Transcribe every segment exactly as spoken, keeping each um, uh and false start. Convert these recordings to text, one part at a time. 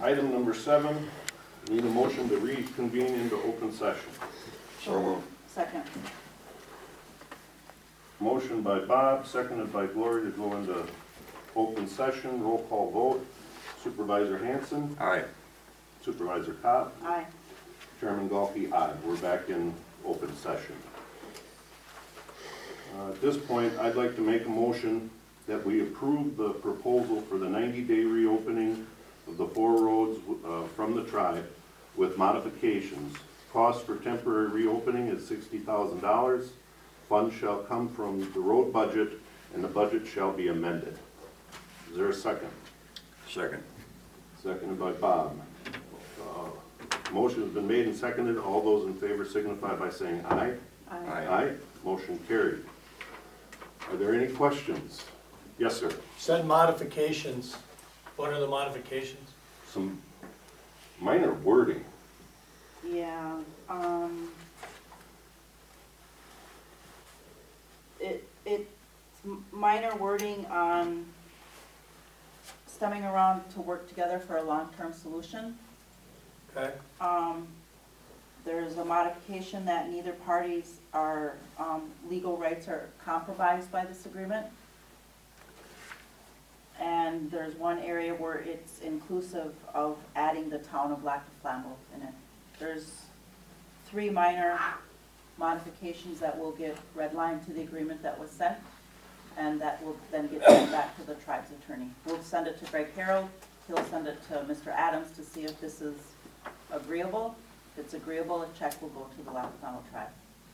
Item number seven, need a motion to reconvene into open session. So moved. Second. Motion by Bob, seconded by Gloria to go into open session. Roll call vote. Supervisor Hanson, Aye. Supervisor Cobb, Aye. Chairman Golke, aye. We're back in open session. Uh, At this point, I'd like to make a motion that we approve the proposal for the ninety-day reopening of the four roads uh, from the tribe with modifications. Cost for temporary reopening is sixty thousand dollars. Funds shall come from the road budget, and the budget shall be amended. Is there a second? Second. Seconded by Bob. Uh, Motion has been made and seconded. All those in favor signify by saying aye. Aye. Aye. Motion carried. Are there any questions? Yes, sir. Said modifications, what are the modifications? Some minor wording. Yeah, um, it, it's m- minor wording on stemming around to work together for a long-term solution. Okay, Um, there's a modification that neither parties are, um, legal rights are compromised by this agreement. And there's one area where it's inclusive of adding the town of Lac du Flambeau in it. There's three minor modifications that will get redlined to the agreement that was sent, and that will then get sent back to the tribe's attorney. We'll send it to Greg Harold, he'll send it to Mister Adams to see if this is agreeable. If it's agreeable, a check will go to the Lac du Flambeau tribe.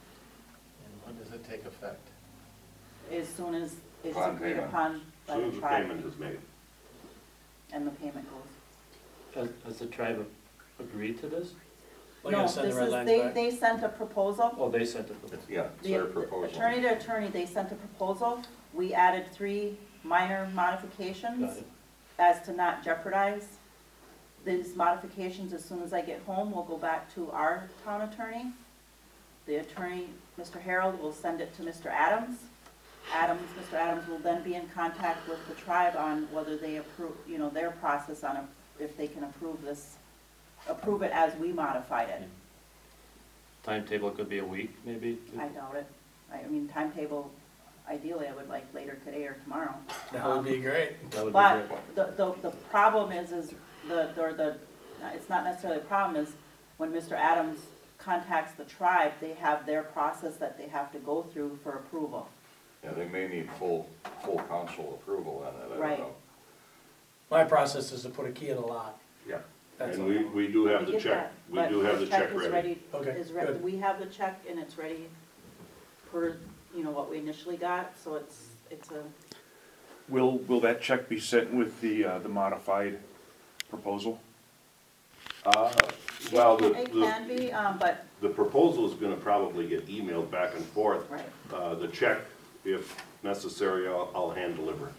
And when does it take effect? As soon as it's Upon agreed payment. upon As by soon the as the tribe payment is made. and the payment goes. Has, has the tribe agreed to this? we're gonna No, send this the red is, lines they, back. they sent a proposal. Oh, they sent it. Yeah, it's The their the proposal. attorney to attorney, they sent a proposal. We added three minor modifications Got it. as to not jeopardize. These modifications, as soon as I get home, will go back to our town attorney. The attorney, Mister Harold, will send it to Mister Adams. Adams, Mister Adams will then be in contact with the tribe on whether they approve, you know, their process on a- if they can approve this, approve it as we modified it. Timetable could be a week, maybe? I doubt it. I I mean, timetable, ideally, I would like later today or tomorrow. That would be great. That would be But great. the, the, the problem is, is the, or the, it's not necessarily a problem, is when Mister Adams contacts the tribe, they have their process that they have to go through for approval. Yeah, they may need full, full council approval on that, I Right. don't know. My process is to put a key in the lock. Yeah. That's And all. we, we do have We the get check, that, we but do have the check is ready. Okay, Is ready, good. we have the check and it's ready per, you know, what we initially got, so it's, it's a, Will, will that check be sent with the, uh, the modified proposal? Uh, Well, the, it the, can be, um, but, the proposal is gonna probably get emailed back and forth. right. Uh, the check, if necessary, I'll, I'll hand deliver.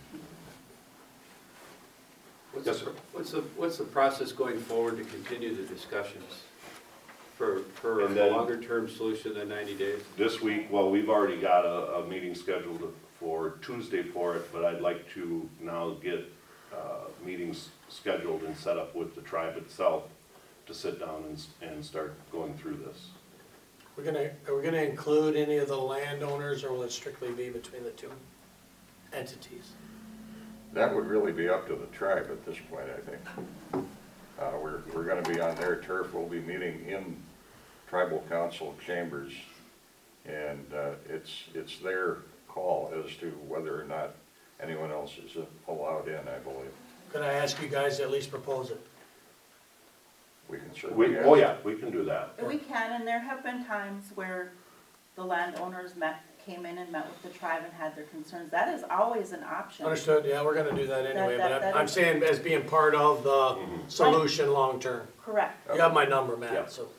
What's Yes, the- sir. What's the, what's the process going forward to continue the discussions for, for And a then- longer-term solution than ninety days? This week, well, we've already got a, a meeting scheduled for Tuesday for it, but I'd like to now get, uh, meetings scheduled and set up with the tribe itself to sit down and, s- and start going through this. We're gonna, are we gonna include any of the landowners, or will it strictly be between the two entities? That would really be up to the tribe at this point, I think. Uh, we're, we're gonna be on their turf, we'll be meeting in tribal council chambers. And, uh, it's, it's their call as to whether or not anyone else is allowed in, I believe. Can I ask you guys to at least propose it? We can certainly We, ask. oh yeah, we can do that. We can, and there have been times where the landowners met, came in and met with the tribe and had their concerns. That is always an option. Understood, yeah, we're gonna do that anyway, that- but that I'm, I'm is- saying as being part of the Mhm. solution long-term. Correct. You have my number, Yeah. Matt, so.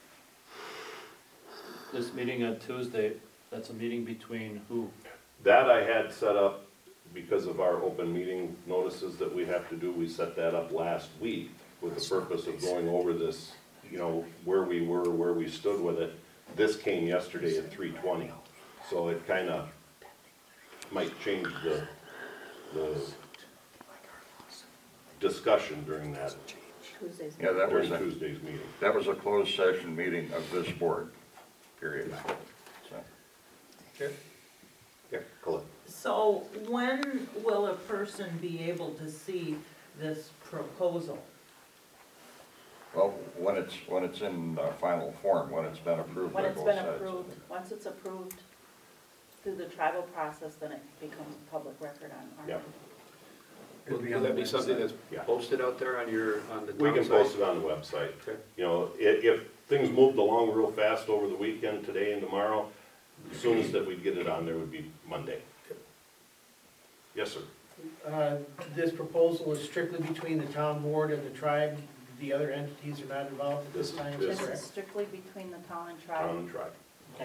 This meeting on Tuesday, that's a meeting between who? That I had set up because of our open meeting notices that we have to do. We set that up last week with the purpose of going over this, you know, where we were, where we stood with it. This came yesterday at three twenty, so it kinda might change the, the discussion during that Tuesdays. Yeah, that was, during a Tuesday's meeting. that was a closed session meeting of this board, period. So, Yeah, Colette. So when will a person be able to see this proposal? well, when it's, when it's in uh, final form, when it's been approved When by it's both been sides. approved, once it's approved through the tribal process, then it becomes a public record on our. Yep. Will will that be something that's Yeah. posted out there on your, on the We town can site? post it on the website. Okay. You know, if, if things moved along real fast over the weekend, today and tomorrow, as soon as that we'd get it on there would be Monday. Yes, sir. Uh, This proposal is strictly between the town board and the tribe. The other entities are not involved at this This- time, is this- This that is correct? strictly between the town and Town tribe. and tribe. Okay.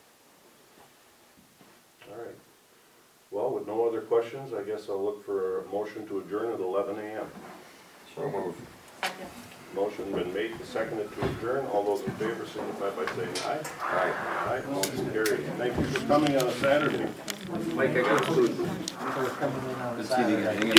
All right. Well, with no other questions, I guess I'll look for a motion to adjourn at eleven AM. So moved. Second. Motion been made and seconded to adjourn. All those in favor signify by saying aye. Aye. Aye, motion carries. Thank you for coming on a Saturday. Mike, I got a food.